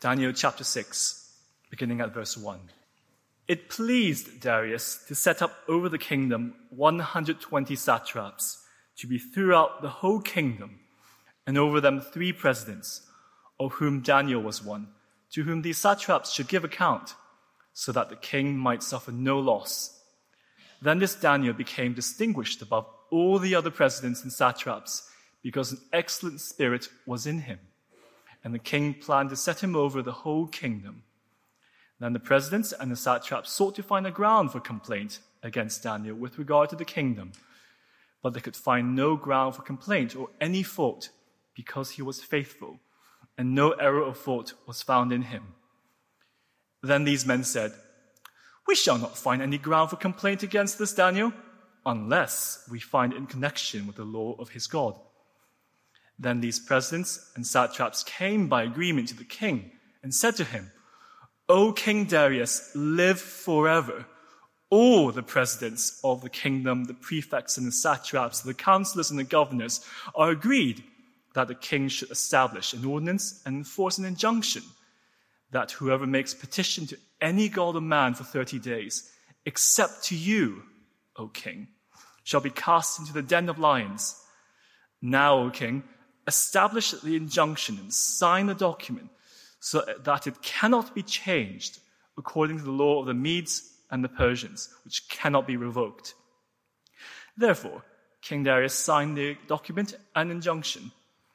Daniel chapter 6, beginning at verse 1. It pleased Darius to set up over the kingdom 120 satraps to be throughout the whole kingdom, and over them 3 presidents, of whom Daniel was one, to whom these satraps should give account, so that the king might suffer no loss. Then this Daniel became distinguished above all the other presidents and satraps, because an excellent spirit was in him. And the king planned to set him over the whole kingdom. Then the presidents and the satraps sought to find a ground for complaint against Daniel with regard to the kingdom. But they could find no ground for complaint or any fault, because he was faithful, and no error of fault was found in him. Then these men said, "We shall not find any ground for complaint against this Daniel, unless we find it in connection with the law of his God." Then these presidents and satraps came by agreement to the king and said to him, "O King Darius, live forever. All the presidents of the kingdom, the prefects and the satraps, the counselors and the governors are agreed that the king should establish an ordinance and enforce an injunction that whoever makes petition to any god or man for 30 days, except to you, O king, shall be cast into the den of lions. Now, O king, establish the injunction and sign the document so that it cannot be changed according to the law of the Medes and the Persians, which cannot be revoked." Therefore, King Darius signed the document and injunction.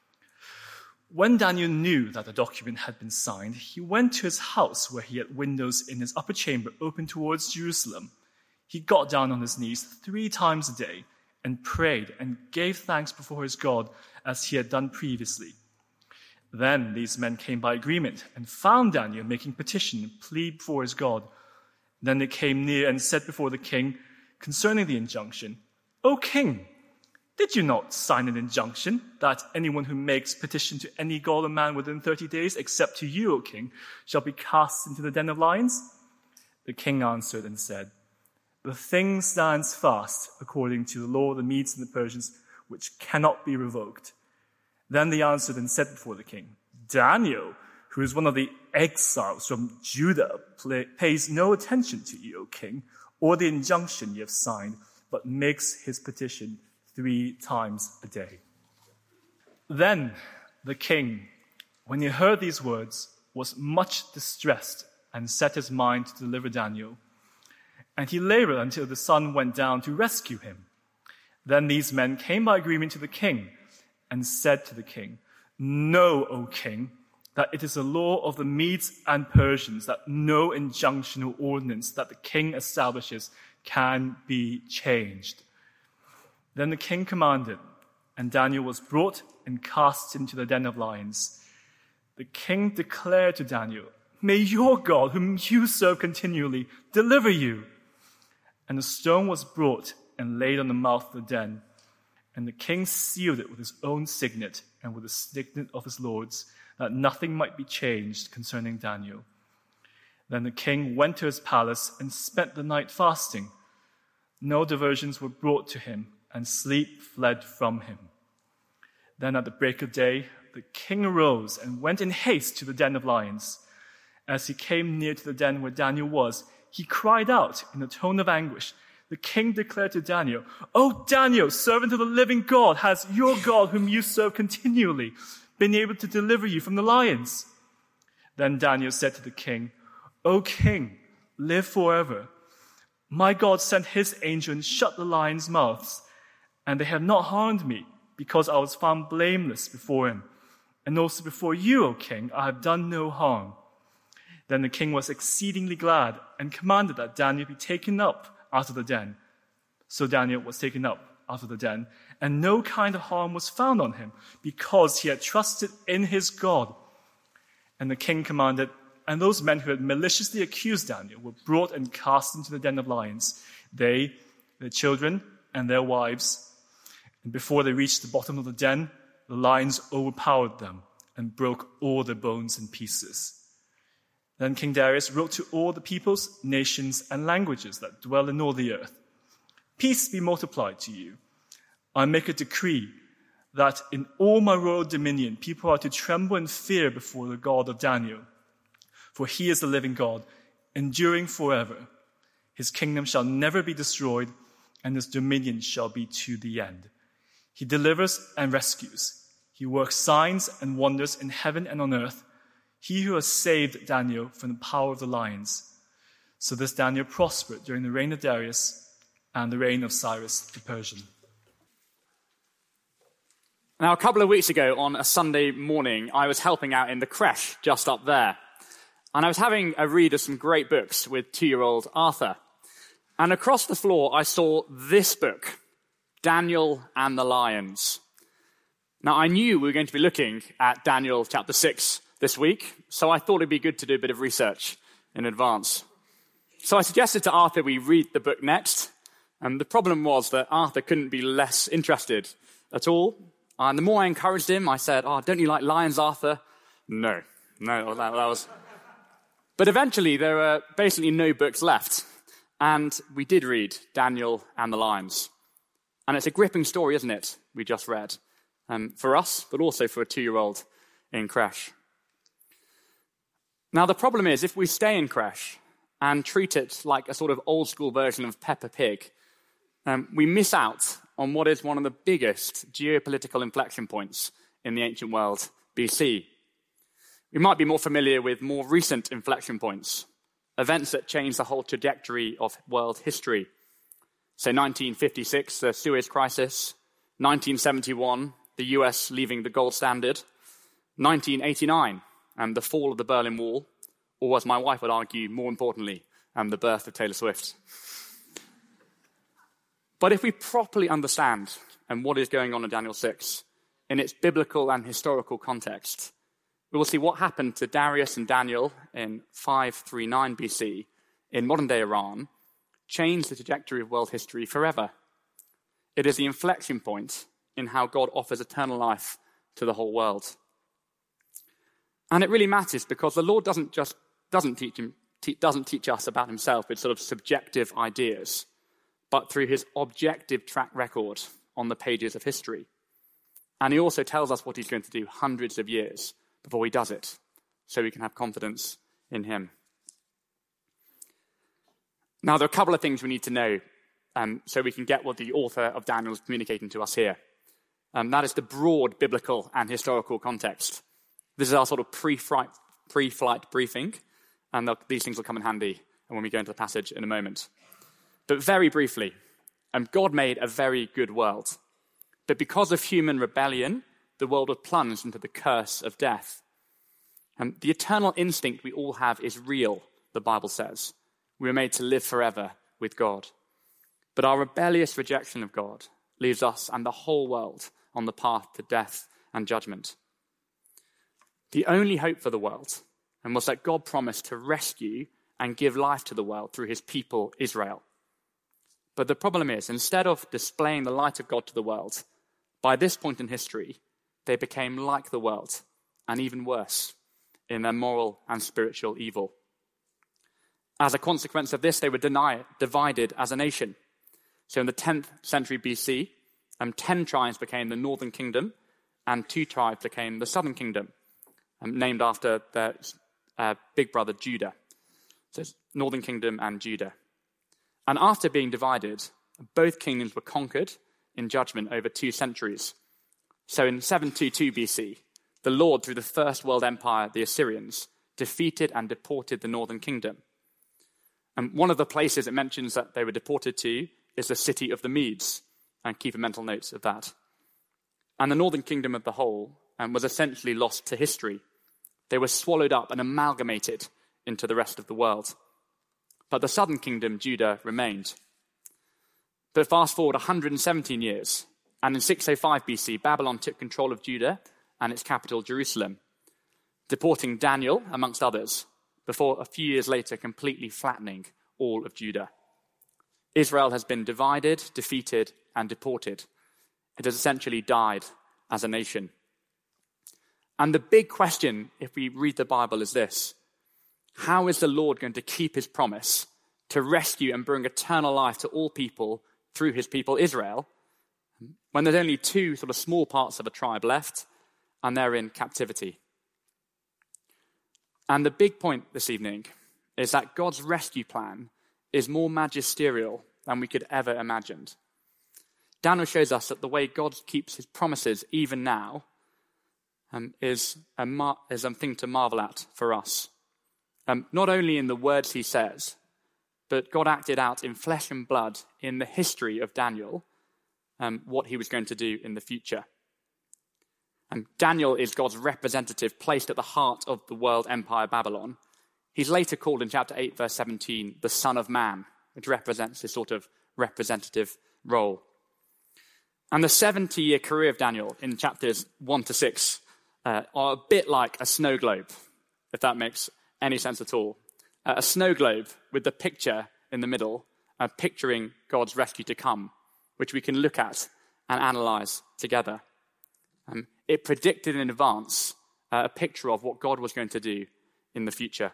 When Daniel knew that the document had been signed, he went to his house where he had windows in his upper chamber open towards Jerusalem. He got down on his knees 3 times a day and prayed and gave thanks before his God as he had done previously. Then these men came by agreement and found Daniel making petition and plea before his God. Then they came near and said before the king concerning the injunction, "O king, did you not sign an injunction that anyone who makes petition to any god or man within 30 days, except to you, O king, shall be cast into the den of lions?" The king answered and said, "The thing stands fast according to the law of the Medes and the Persians, which cannot be revoked." Then they answered and said before the king, "Daniel, who is one of the exiles from Judah, pays no attention to you, O king, or the injunction you have signed, but makes his petition 3 times a day." Then the king, when he heard these words, was much distressed and set his mind to deliver Daniel. And he labored until the sun went down to rescue him. Then these men came by agreement to the king and said to the king, "Know, O king, that it is the law of the Medes and Persians that no injunction or ordinance that the king establishes can be changed." Then the king commanded, and Daniel was brought and cast into the den of lions. The king declared to Daniel, "May your God, whom you serve continually, deliver you." And a stone was brought and laid on the mouth of the den. And the king sealed it with his own signet and with the signet of his lords, that nothing might be changed concerning Daniel. Then the king went to his palace and spent the night fasting. No diversions were brought to him, and sleep fled from him. Then at the break of day, the king arose and went in haste to the den of lions. As he came near to the den where Daniel was, he cried out in a tone of anguish. The king declared to Daniel, "O Daniel, servant of the living God, has your God, whom you serve continually, been able to deliver you from the lions?" Then Daniel said to the king, "O king, live forever. My God sent his angel and shut the lions' mouths, and they have not harmed me, because I was found blameless before him. And also before you, O king, I have done no harm." Then the king was exceedingly glad and commanded that Daniel be taken up out of the den. So Daniel was taken up out of the den, and no kind of harm was found on him, because he had trusted in his God. And the king commanded, and those men who had maliciously accused Daniel were brought and cast into the den of lions, they, their children, and their wives. And before they reached the bottom of the den, the lions overpowered them and broke all their bones in pieces. Then King Darius wrote to all the peoples, nations, and languages that dwell in all the earth, "Peace be multiplied to you. I make a decree that in all my royal dominion people are to tremble and fear before the God of Daniel. For he is the living God, enduring forever. His kingdom shall never be destroyed, and his dominion shall be to the end. He delivers and rescues. He works signs and wonders in heaven and on earth. He who has saved Daniel from the power of the lions. So this Daniel prospered during the reign of Darius and the reign of Cyrus the Persian. Now, a couple of weeks ago on a Sunday morning, I was helping out in the creche just up there. And I was having a read of some great books with 2-year-old Arthur. And across the floor, I saw this book, Daniel and the Lions. Now, I knew we were going to be looking at Daniel chapter 6 this week, so I thought it'd be good to do a bit of research in advance. So I suggested to Arthur we read the book next. And the problem was that Arthur couldn't be less interested at all. And the more I encouraged him, I said, don't you like lions, Arthur? No, that was... But eventually, there were basically no books left. And we did read Daniel and the Lions. And it's a gripping story, isn't it, we just read? For us, but also for a 2-year-old in creche. Now, the problem is, if we stay in creche and treat it like a sort of old-school version of Peppa Pig, we miss out on what is one of the biggest geopolitical inflection points in the ancient world, BC. We might be more familiar with more recent inflection points, events that changed the whole trajectory of world history. So 1956, the Suez Crisis, 1971, the US leaving the gold standard, 1989, the fall of the Berlin Wall, or as my wife would argue, more importantly, the birth of Taylor Swift. But if we properly understand what is going on in Daniel 6 in its biblical and historical context, we will see what happened to Darius and Daniel in 539 BC in modern-day Iran changed the trajectory of world history forever. It is the inflection point in how God offers eternal life to the whole world. And it really matters because the Lord doesn't teach us about himself with sort of subjective ideas, but through his objective track record on the pages of history. And he also tells us what he's going to do hundreds of years before he does it, so we can have confidence in him. Now, there are a couple of things we need to know so we can get what the author of Daniel is communicating to us here. That is the broad biblical and historical context. This is our sort of pre-flight briefing, and these things will come in handy when we go into the passage in a moment. But very briefly, God made a very good world. But because of human rebellion, the world was plunged into the curse of death. The eternal instinct we all have is real, the Bible says. We were made to live forever with God. But our rebellious rejection of God leaves us and the whole world on the path to death and judgment. The only hope for the world was that God promised to rescue and give life to the world through his people, Israel. But the problem is, instead of displaying the light of God to the world, by this point in history, they became like the world, and even worse, in their moral and spiritual evil. As a consequence of this, they were divided as a nation. So in the 10th century BC, 10 tribes became the northern kingdom, and 2 tribes became the southern kingdom, named after their big brother Judah. So it's northern kingdom and Judah. And after being divided, both kingdoms were conquered in judgment over 2 centuries. So in 722 BC, the Lord, through the First World Empire, the Assyrians, defeated and deported the northern kingdom. And one of the places it mentions that they were deported to is the city of the Medes, and keep a mental note of that. And the northern kingdom of the whole was essentially lost to history. They were swallowed up and amalgamated into the rest of the world. But the southern kingdom, Judah, remained. But fast forward 117 years, and in 605 BC, Babylon took control of Judah and its capital, Jerusalem, deporting Daniel, amongst others, before a few years later completely flattening all of Judah. Israel has been divided, defeated, and deported. It has essentially died as a nation. And the big question, if we read the Bible, is this: how is the Lord going to keep his promise to rescue and bring eternal life to all people through his people Israel, when there's only 2 sort of small parts of a tribe left, and they're in captivity? And the big point this evening is that God's rescue plan is more magisterial than we could ever imagined. Daniel shows us that the way God keeps his promises even now is a thing to marvel at for us. Not only in the words he says, but God acted out in flesh and blood in the history of Daniel what he was going to do in the future. Daniel is God's representative placed at the heart of the world empire Babylon. He's later called in chapter 8, verse 17, the Son of Man, which represents this sort of representative role. And the 70-year career of Daniel in chapters 1 to 6 are a bit like a snow globe, if that makes any sense at all. A snow globe with the picture in the middle, picturing God's rescue to come, which we can look at and analyze together. It predicted in advance a picture of what God was going to do in the future.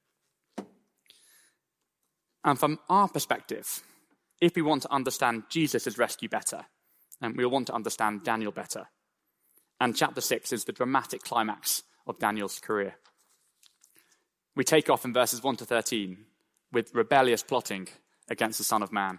And from our perspective, if we want to understand Jesus' rescue better, we'll want to understand Daniel better. And chapter 6 is the dramatic climax of Daniel's career. We take off in verses 1 to 13 with rebellious plotting against the Son of Man.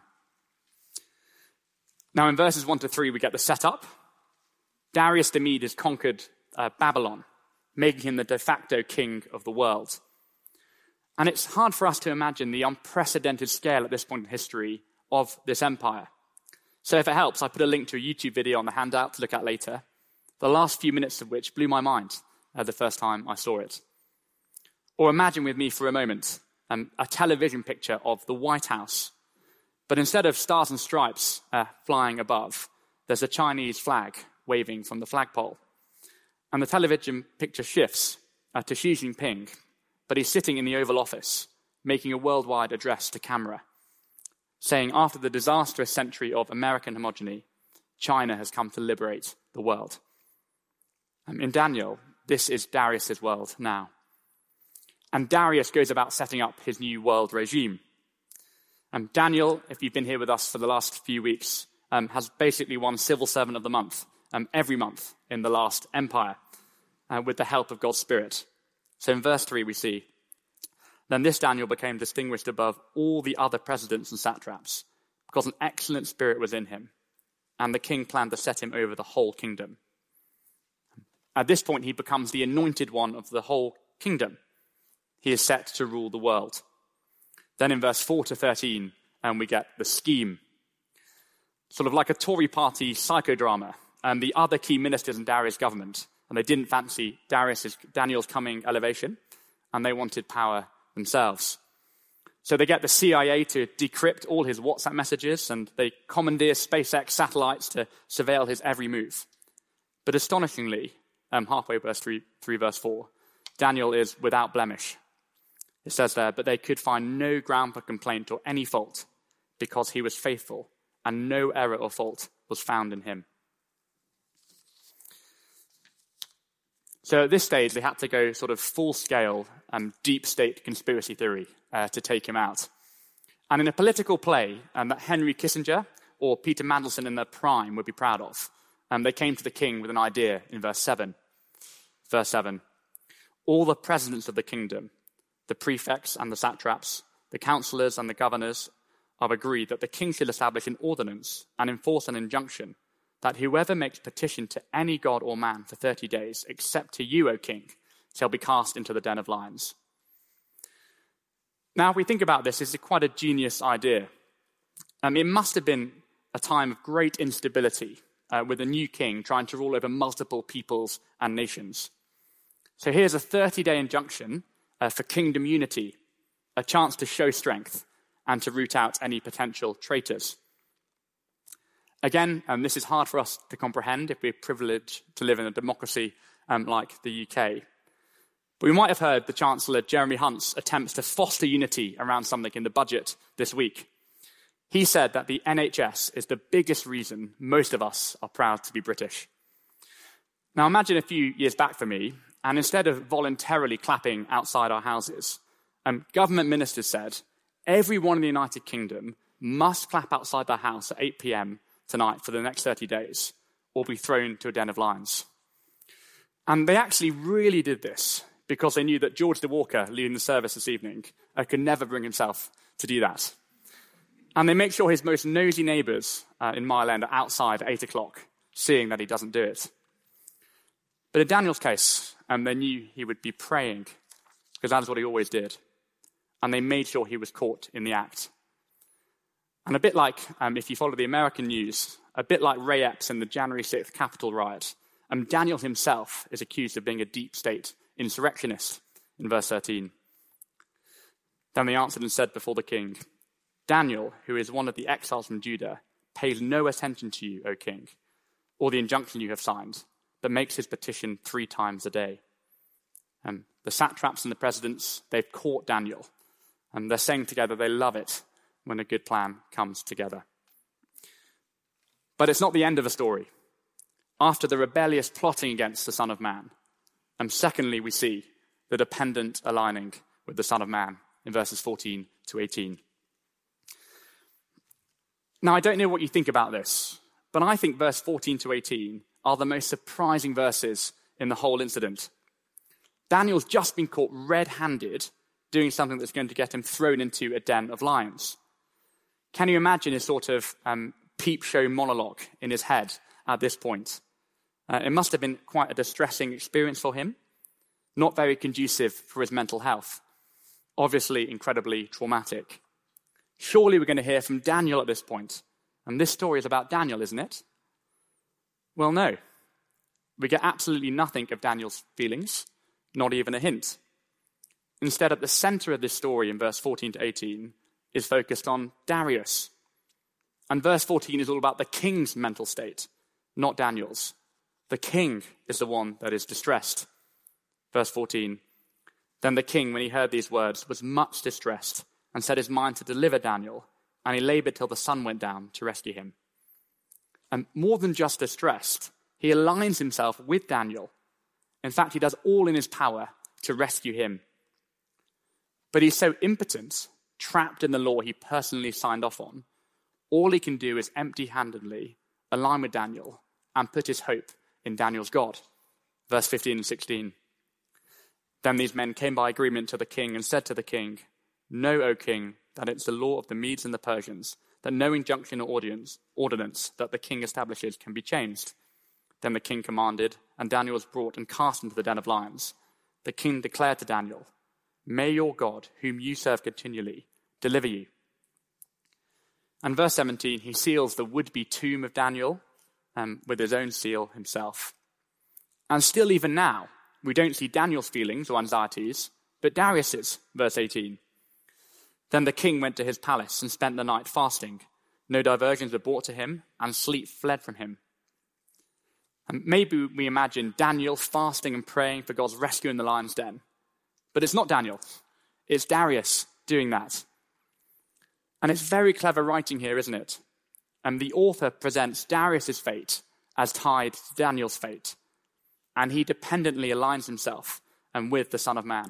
Now in verses 1 to 3 we get the setup. Darius the Mede has conquered Babylon, making him the de facto king of the world. And it's hard for us to imagine the unprecedented scale at this point in history of this empire. So if it helps, I put a link to a YouTube video on the handout to look at later, the last few minutes of which blew my mind the first time I saw it. Or imagine with me for a moment a television picture of the White House, but instead of stars and stripes flying above, there's a Chinese flag waving from the flagpole. And the television picture shifts to Xi Jinping, but he's sitting in the Oval Office, making a worldwide address to camera, saying, after the disastrous century of American homogeny, China has come to liberate the world. In Daniel, this is Darius' world now. And Darius goes about setting up his new world regime. Daniel, if you've been here with us for the last few weeks, has basically won Civil Servant of the Month every month in the last empire with the help of God's Spirit. So in verse 3 we see, then this Daniel became distinguished above all the other presidents and satraps because an excellent spirit was in him, and the king planned to set him over the whole kingdom. At this point he becomes the anointed one of the whole kingdom. He is set to rule the world. Then in verse 4 to 13, we get the scheme. Sort of like a Tory party psychodrama. And the other key ministers in Darius' government, and they didn't fancy Daniel's coming elevation, and they wanted power themselves. So they get the CIA to decrypt all his WhatsApp messages, and they commandeer SpaceX satellites to surveil his every move. But astonishingly, halfway through verse 4, Daniel is without blemish. It says there, but they could find no ground for complaint or any fault, because he was faithful, and no error or fault was found in him. So at this stage, they had to go sort of full-scale deep state conspiracy theory to take him out. And in a political play that Henry Kissinger or Peter Mandelson in their prime would be proud of, they came to the king with an idea in verse 7. Verse 7, all the presidents of the kingdom, the prefects and the satraps, the counselors and the governors, have agreed that the king should establish an ordinance and enforce an injunction that whoever makes petition to any god or man for 30 days, except to you, O king, shall be cast into the den of lions. Now, if we think about this, it's quite a genius idea. It must have been a time of great instability with a new king trying to rule over multiple peoples and nations. So here's a 30-day injunction for kingdom unity, a chance to show strength and to root out any potential traitors. Again, this is hard for us to comprehend if we're privileged to live in a democracy like the UK. But we might have heard the Chancellor Jeremy Hunt's attempts to foster unity around something in the budget this week. He said that the NHS is the biggest reason most of us are proud to be British. Now imagine a few years back for me, and instead of voluntarily clapping outside our houses, government ministers said, everyone in the United Kingdom must clap outside their house at 8 p.m. tonight for the next 30 days, or be thrown to a den of lions. And they actually really did this because they knew that George de Walker, leading the service this evening, could never bring himself to do that. And they make sure his most nosy neighbours in Mile End are outside at 8 o'clock, seeing that he doesn't do it. But in Daniel's case, they knew he would be praying, because that is what he always did. And they made sure he was caught in the act. And a bit like, if you follow the American news, a bit like Ray Epps in the January 6th Capitol riot, Daniel himself is accused of being a deep state insurrectionist in verse 13. Then they answered and said before the king, Daniel, who is one of the exiles from Judah, pays no attention to you, O king, or the injunction you have signed, but makes his petition 3 times a day. The satraps and the presidents, they've caught Daniel. And they're saying together they love it when a good plan comes together. But it's not the end of the story. After the rebellious plotting against the Son of Man, secondly, we see the dependent aligning with the Son of Man in verses 14 to 18. Now, I don't know what you think about this, but I think verse 14 to 18 are the most surprising verses in the whole incident. Daniel's just been caught red-handed doing something that's going to get him thrown into a den of lions. Can you imagine his sort of peep show monologue in his head at this point? It must have been quite a distressing experience for him, not very conducive for his mental health, obviously incredibly traumatic. Surely we're going to hear from Daniel at this point, and this story is about Daniel, isn't it? Well, no. We get absolutely nothing of Daniel's feelings, not even a hint. Instead, at the center of this story in verse 14 to 18 is focused on Darius. And verse 14 is all about the king's mental state, not Daniel's. The king is the one that is distressed. Verse 14, then the king, when he heard these words, was much distressed and set his mind to deliver Daniel, and he labored till the sun went down to rescue him. And more than just distressed, he aligns himself with Daniel. In fact, he does all in his power to rescue him. But he's so impotent, trapped in the law he personally signed off on, all he can do is empty-handedly align with Daniel and put his hope in Daniel's God. Verse 15 and 16. Then these men came by agreement to the king and said to the king, know, O king, that it's the law of the Medes and the Persians, that no injunction or ordinance that the king establishes can be changed. Then the king commanded, and Daniel was brought and cast into the den of lions. The king declared to Daniel, may your God, whom you serve continually, deliver you. And verse 17, he seals the would-be tomb of Daniel with his own seal himself. And still even now, we don't see Daniel's feelings or anxieties, but Darius's, verse 18. Then the king went to his palace and spent the night fasting. No diversions were brought to him, and sleep fled from him. And maybe we imagine Daniel fasting and praying for God's rescue in the lion's den. But it's not Daniel. It's Darius doing that. And it's very clever writing here, isn't it? And the author presents Darius's fate as tied to Daniel's fate. And he dependently aligns himself with the Son of Man.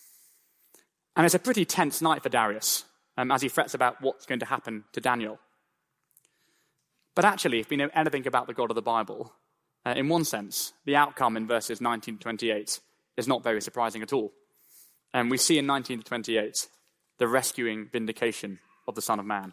And it's a pretty tense night for Darius as he frets about what's going to happen to Daniel. But actually, if we know anything about the God of the Bible, in one sense, the outcome in verses 19 to 28 is not very surprising at all. And we see in 19 to 28 the rescuing vindication of the Son of Man.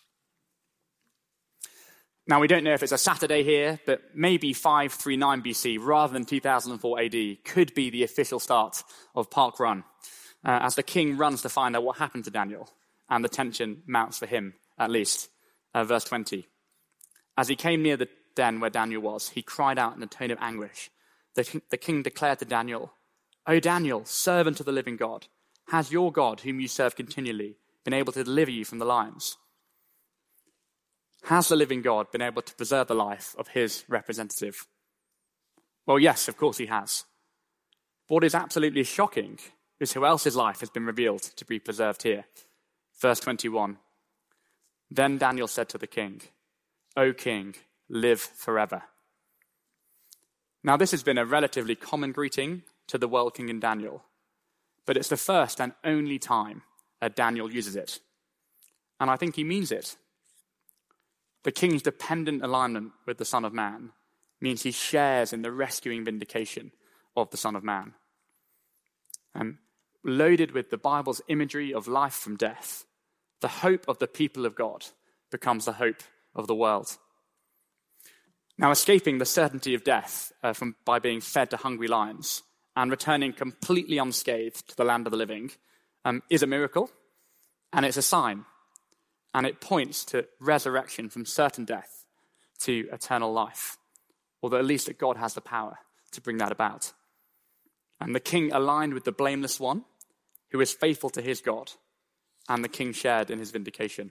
Now, we don't know if it's a Saturday here, but maybe 539 BC rather than 2004 AD could be the official start of Park Run, as the king runs to find out what happened to Daniel, and the tension mounts for him, at least. Verse 20. As he came near the den where Daniel was, he cried out in a tone of anguish. The king declared to Daniel, O Daniel, servant of the living God, has your God, whom you serve continually, been able to deliver you from the lions? Has the living God been able to preserve the life of his representative? Well, yes, of course he has. But what is absolutely shocking is who else's life has been revealed to be preserved here. Verse 21. Then Daniel said to the king, O king, live forever. Now, this has been a relatively common greeting to the world king in Daniel, but it's the first and only time that Daniel uses it. And I think he means it. The king's dependent alignment with the Son of Man means he shares in the rescuing vindication of the Son of Man. loaded with the Bible's imagery of life from death, the hope of the people of God becomes the hope of the world. Now, escaping the certainty of death by being fed to hungry lions and returning completely unscathed to the land of the living is a miracle, and it's a sign, and it points to resurrection from certain death to eternal life, or that at least that God has the power to bring that about. And the king aligned with the blameless one who is faithful to his God, and the king shared in his vindication.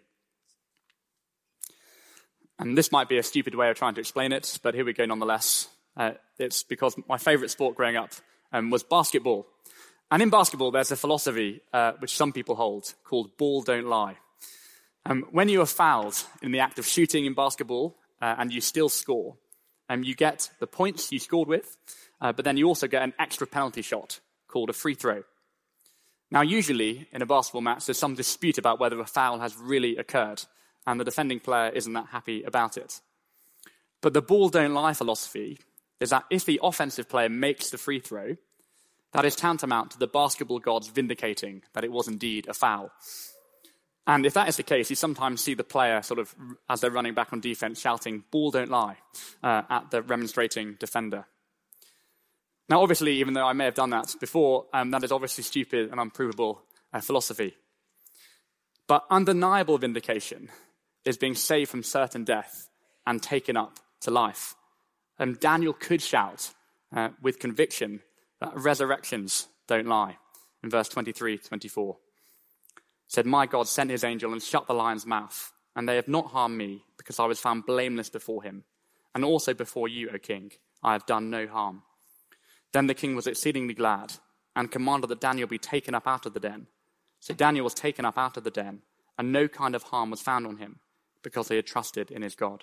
And this might be a stupid way of trying to explain it, but here we go nonetheless. It's because my favorite sport growing up was basketball. And in basketball, there's a philosophy which some people hold called ball don't lie. When you are fouled in the act of shooting in basketball and you still score, you get the points you scored with, but then you also get an extra penalty shot called a free throw. Now, usually in a basketball match, there's some dispute about whether a foul has really occurred, and the defending player isn't that happy about it. But the ball don't lie philosophy is that if the offensive player makes the free throw, that is tantamount to the basketball gods vindicating that it was indeed a foul. And if that is the case, you sometimes see the player sort of, as they're running back on defense, shouting, "Ball don't lie," at the remonstrating defender. Now, obviously, even though I may have done that before, that is obviously stupid and unprovable philosophy. But undeniable vindication is being saved from certain death and taken up to life. And Daniel could shout with conviction that resurrections don't lie. In verse 23-24, said, "My God sent his angel and shut the lion's mouth, and they have not harmed me, because I was found blameless before him. And also before you, O king, I have done no harm." Then the king was exceedingly glad and commanded that Daniel be taken up out of the den. So Daniel was taken up out of the den, and no kind of harm was found on him, because he had trusted in his God.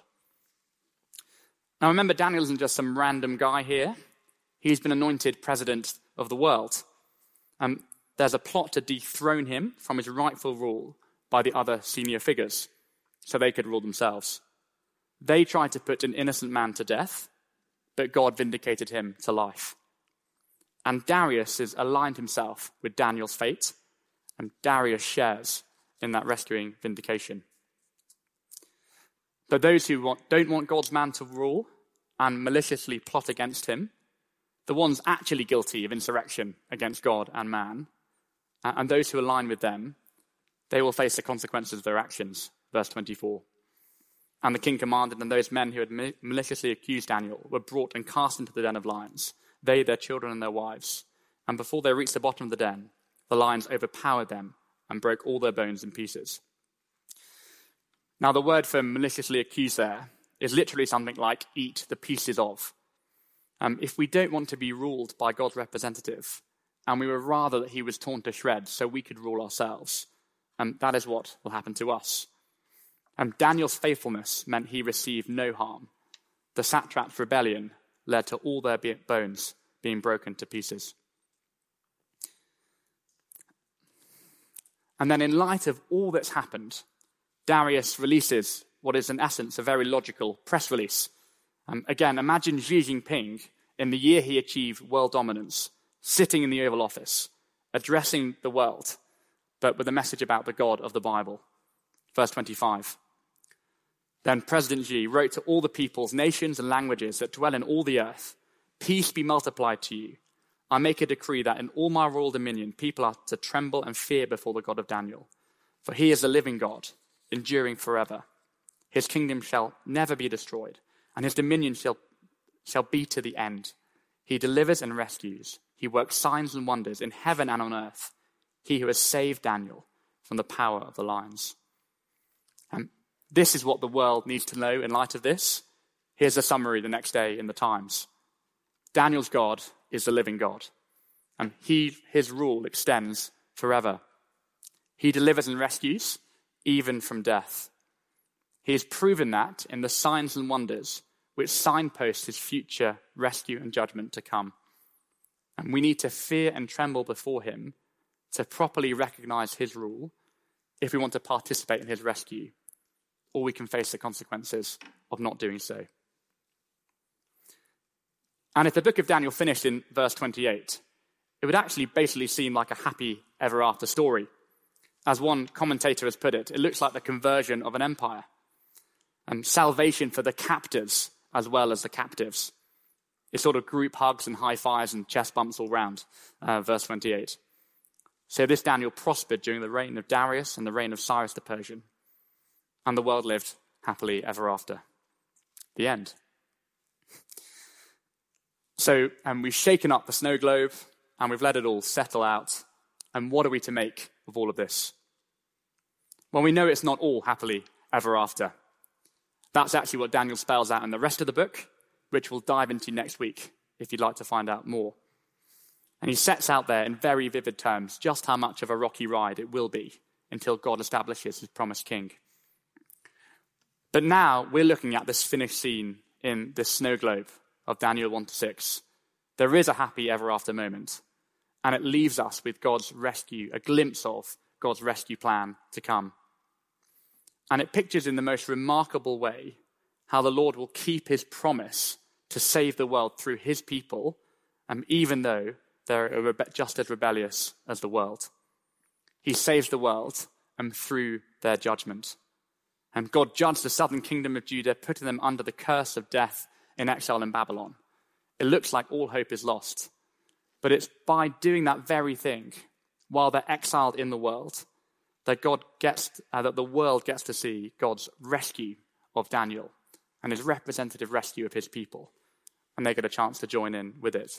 Now remember, Daniel isn't just some random guy here. He's been anointed president of the world. There's a plot to dethrone him from his rightful rule by the other senior figures, so they could rule themselves. They tried to put an innocent man to death, but God vindicated him to life. And Darius has aligned himself with Daniel's fate, and Darius shares in that rescuing vindication. But those who don't want God's man to rule and maliciously plot against him, the ones actually guilty of insurrection against God and man, and those who align with them, they will face the consequences of their actions. Verse 24. And the king commanded, and those men who had maliciously accused Daniel were brought and cast into the den of lions, they, their children, and their wives. And before they reached the bottom of the den, the lions overpowered them and broke all their bones in pieces. Now, the word for maliciously accused there is literally something like eat the pieces of. If we don't want to be ruled by God's representative, and we would rather that he was torn to shreds so we could rule ourselves, that is what will happen to us. Daniel's faithfulness meant he received no harm. The satrap's rebellion led to all their bones being broken to pieces. And then in light of all that's happened, Darius releases what is in essence a very logical press release. Again, imagine Xi Jinping in the year he achieved world dominance, sitting in the Oval Office, addressing the world, but with a message about the God of the Bible. Verse 25. Then President Xi wrote to all the peoples, nations, and languages that dwell in all the earth, "Peace be multiplied to you. I make a decree that in all my royal dominion, people are to tremble and fear before the God of Daniel. For he is the living God, enduring forever. His kingdom shall never be destroyed, and his dominion shall be to the end. He delivers and rescues. He works signs and wonders in heaven and on earth. He who has saved Daniel from the power of the lions." This is what the world needs to know in light of this. Here's a summary the next day in the Times. Daniel's God is the living God, and his rule extends forever. He delivers and rescues, even from death. He has proven that in the signs and wonders which signpost his future rescue and judgment to come. And we need to fear and tremble before him to properly recognize his rule if we want to participate in his rescue, or we can face the consequences of not doing so. And if the book of Daniel finished in verse 28, it would actually basically seem like a happy ever after story. As one commentator has put it, it looks like the conversion of an empire. And salvation for the captors as well as the captives. It's sort of group hugs and high fives and chest bumps all round, verse 28. So this Daniel prospered during the reign of Darius and the reign of Cyrus the Persian. And the world lived happily ever after. The end. So we've shaken up the snow globe and we've let it all settle out. And what are we to make of all of this? Well, we know it's not all happily ever after. That's actually what Daniel spells out in the rest of the book, which we'll dive into next week if you'd like to find out more. And he sets out there in very vivid terms just how much of a rocky ride it will be until God establishes his promised king. But now we're looking at this finished scene in this snow globe of Daniel 1-6. There is a happy ever after moment, and it leaves us with God's rescue, a glimpse of God's rescue plan to come. And it pictures in the most remarkable way how the Lord will keep his promise to save the world through his people, even though they're just as rebellious as the world. He saves the world through their judgment. And God judged the southern kingdom of Judah, putting them under the curse of death in exile in Babylon. It looks like all hope is lost. But it's by doing that very thing, while they're exiled in the world, that the world gets to see God's rescue of Daniel and his representative rescue of his people. And they get a chance to join in with it.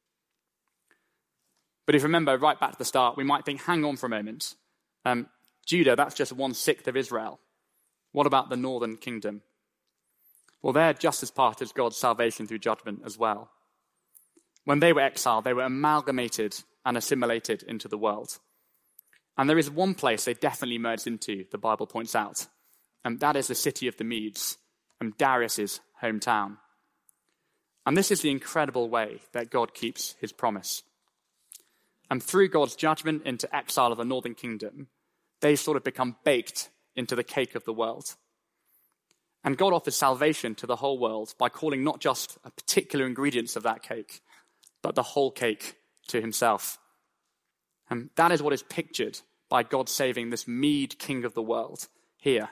But if you remember, right back to the start, we might think, hang on for a moment. Judah, that's just 1/6 of Israel. What about the northern kingdom? Well, they're just as part of God's salvation through judgment as well. When they were exiled, they were amalgamated and assimilated into the world. And there is one place they definitely merged into, the Bible points out, and that is the city of the Medes, Darius's hometown. And this is the incredible way that God keeps his promise. And through God's judgment into exile of the northern kingdom, they sort of become baked into the cake of the world. And God offers salvation to the whole world by calling not just a particular ingredients of that cake, but the whole cake to himself. And that is what is pictured by God saving this Mede king of the world here.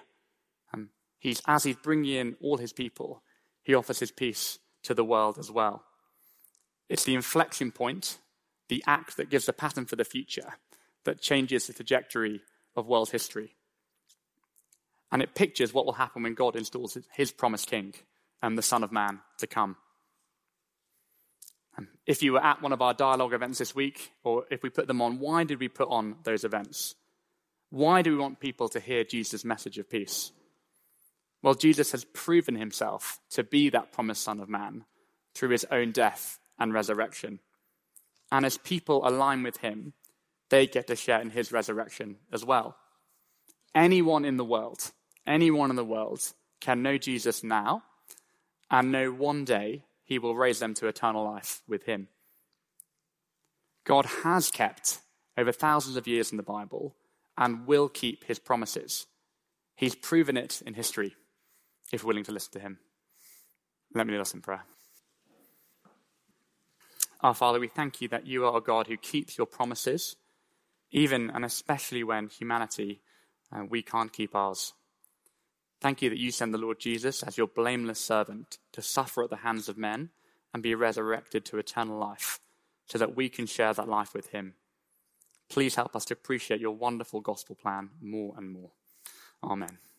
As he's bringing in all his people, he offers his peace to the world as well. It's the inflection point, the act that gives the pattern for the future, that changes the trajectory of world history. And it pictures what will happen when God installs his promised king and the Son of Man to come. If you were at one of our dialogue events this week, or if we put them on, why did we put on those events? Why do we want people to hear Jesus' message of peace? Well, Jesus has proven himself to be that promised Son of Man through his own death and resurrection. And as people align with him, they get to share in his resurrection as well. Anyone in the world can know Jesus now and know one day he will raise them to eternal life with him. God has kept over thousands of years in the Bible and will keep his promises. He's proven it in history, if we're willing to listen to him. Let me lead us in prayer. Our Father, we thank you that you are a God who keeps your promises, even and especially when humanity, we can't keep ours. Thank you that you send the Lord Jesus as your blameless servant to suffer at the hands of men and be resurrected to eternal life so that we can share that life with him. Please help us to appreciate your wonderful gospel plan more and more. Amen.